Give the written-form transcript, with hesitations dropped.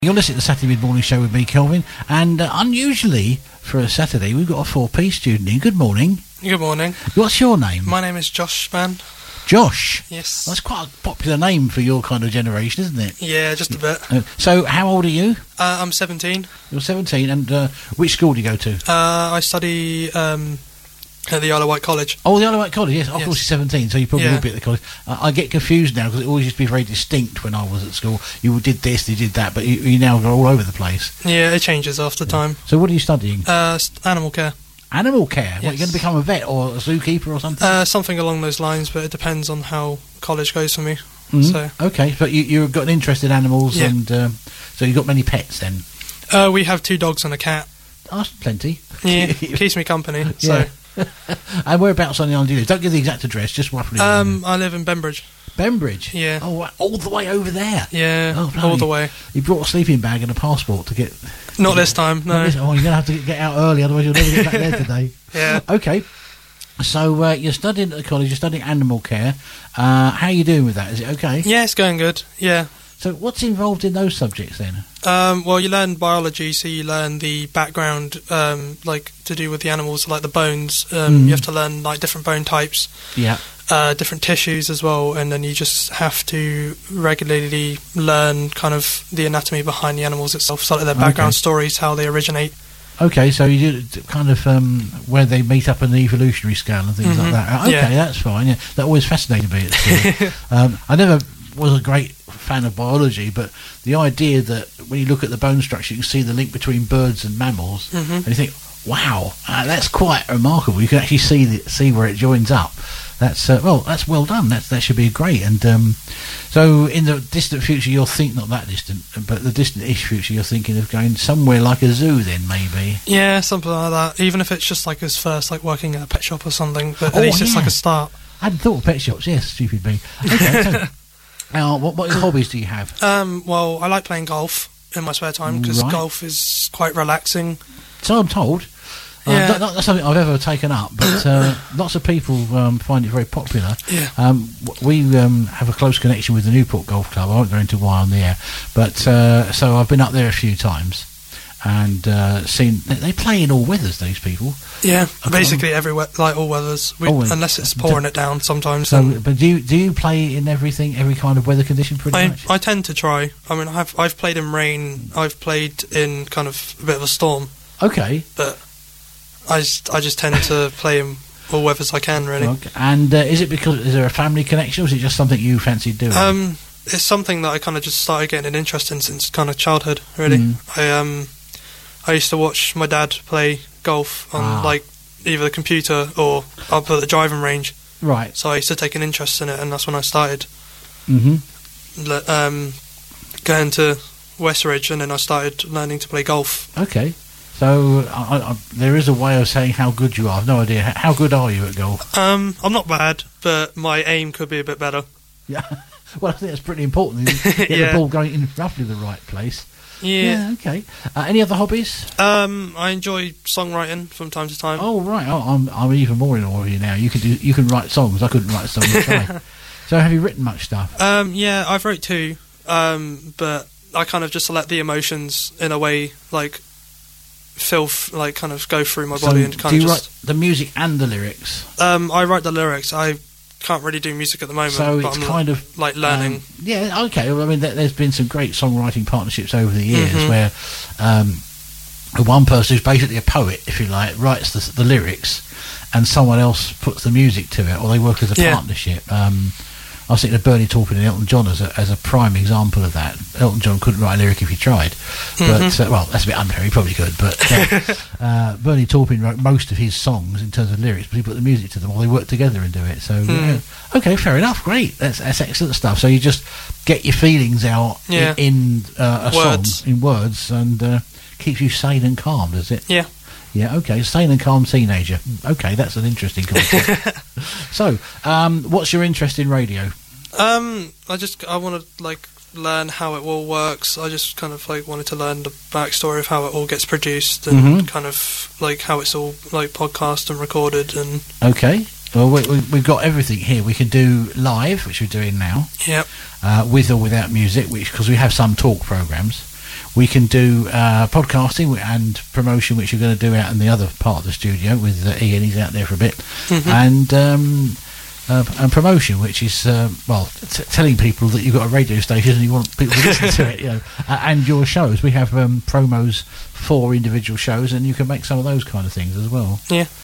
You're listening to the Saturday Mid-Morning Show with me, Kelvin, and unusually for a Saturday, we've got a 4P student in. Good morning. Good morning. What's your name? My name is Josh, man. Josh? Yes. That's quite a popular name for your kind of generation, isn't it? Yeah, just a bit. So, how old are you? I'm 17. You're 17, and which school do you go to? I study at the Isle of Wight College. Oh, the Isle of Wight College, yes. Of course, you're 17, so you probably will be at the college. I get confused now, because it always used to be very distinct when I was at school. You did this, you did that, but you now go all over the place. Yeah, it changes after time. So what are you studying? Animal care. Animal care? Yes. What, you're going to become a vet or a zookeeper or something? Something along those lines, but it depends on how college goes for me. Mm-hmm. So okay, but you've got an interest in animals, and so you've got many pets then? We have 2 dogs and a cat. Oh, that's plenty. Yeah, keeps me company. So. And whereabouts on the island do you live? Don't give the exact address, just roughly. I live in Bembridge. Bembridge? Yeah. Oh, all the way over there? Yeah, oh, all the way. You brought a sleeping bag and a passport to get... Not this time, no. You're going to have to get out early, otherwise you'll never get back there today. Yeah. Okay. So you're studying at the college, you're studying animal care. How are you doing with that? Is it okay? Yeah, it's going good, yeah. So what's involved in those subjects then? Well, you learn biology, so you learn the background, like to do with the animals, like the bones. You have to learn like different bone types, different tissues as well, and then you just have to regularly learn kind of the anatomy behind the animals itself, so like their background stories, how they originate. Okay, so you do kind of where they meet up in the evolutionary scale and things like that. Okay, that's fine. Yeah, that always fascinated me at school. I never was a great fan of biology, but the idea that when you look at the bone structure, you can see the link between birds and mammals, and you think, wow, that's quite remarkable. You can actually see where it joins up. That's that's well done. That should be great. And so in the distant future, you're thinking, not that distant, but the distant-ish future, you're thinking of going somewhere like a zoo then, maybe? Yeah, something like that. Even if it's just like his first, like working at a pet shop or something, but at least it's like a start. I hadn't thought of pet shops, yes, stupid me. Okay, so now, what hobbies do you have? Well, I like playing golf in my spare time, because golf is quite relaxing. So I'm told. Yeah. Not something I've ever taken up, but lots of people find it very popular. Yeah. We have a close connection with the Newport Golf Club. I won't go into why on the air, but so I've been up there a few times and seen they play in all weathers. These people. Yeah, basically like all weathers, unless it's pouring it down sometimes. So, but do you play in every kind of weather condition? Pretty much. I tend to try. I mean, I've played in rain. I've played in kind of a bit of a storm. Okay. But I just tend to play in all weathers I can, really. Okay. And is there a family connection, or is it just something you fancy doing? It's something that I kind of just started getting an interest in since kind of childhood, really. I used to watch my dad play golf on like either the computer or up at the driving range. Right. So I used to take an interest in it, and that's when I started going to Westridge, and then I started learning to play golf. Okay. So there is a way of saying how good you are. I've no idea. How good are you at golf? I'm not bad, but my aim could be a bit better. Yeah. Well, I think that's pretty important. Get the ball going in roughly the right place. Yeah. Okay. Any other hobbies? I enjoy songwriting from time to time. Oh right. Oh, I'm even more in awe of you now. You can write songs. I couldn't write a song. So have you written much stuff? Yeah, I've wrote 2. But I kind of just let the emotions in a way like kind of go through my body and kind of. Do you write the music and the lyrics? I write the lyrics. I can't really do music at the moment, so but it's I'm kind of like learning. Yeah, okay. Well, I mean, there's been some great songwriting partnerships over the years where one person who's basically a poet, if you like, writes the lyrics, and someone else puts the music to it, or they work as a partnership. I was thinking of Bernie Taupin and Elton John as a prime example of that. Elton John couldn't write a lyric if he tried, but well, that's a bit unfair. He probably could, but Bernie Taupin wrote most of his songs in terms of lyrics, but he put the music to them, while they worked together and do it. So okay, fair enough, great. That's excellent stuff. So you just get your feelings out in a song, in words, and keeps you sane and calm, does it? Yeah. Yeah, okay, sane and calm teenager. Okay, that's an interesting concept. So, what's your interest in radio? I want to like learn how it all works. I just kind of like wanted to learn the backstory of how it all gets produced and kind of like how it's all like podcast and recorded and. Okay. Well, we've got everything here. We can do live, which we're doing now. Yep. With or without music, because we have some talk programs. we can do podcasting and promotion, which you're going to do out in the other part of the studio with Ian. He's out there for a bit, and promotion, which is telling people that you've got a radio station and you want people to listen to it, and your shows. We have promos for individual shows, and you can make some of those kind of things as well. Yeah.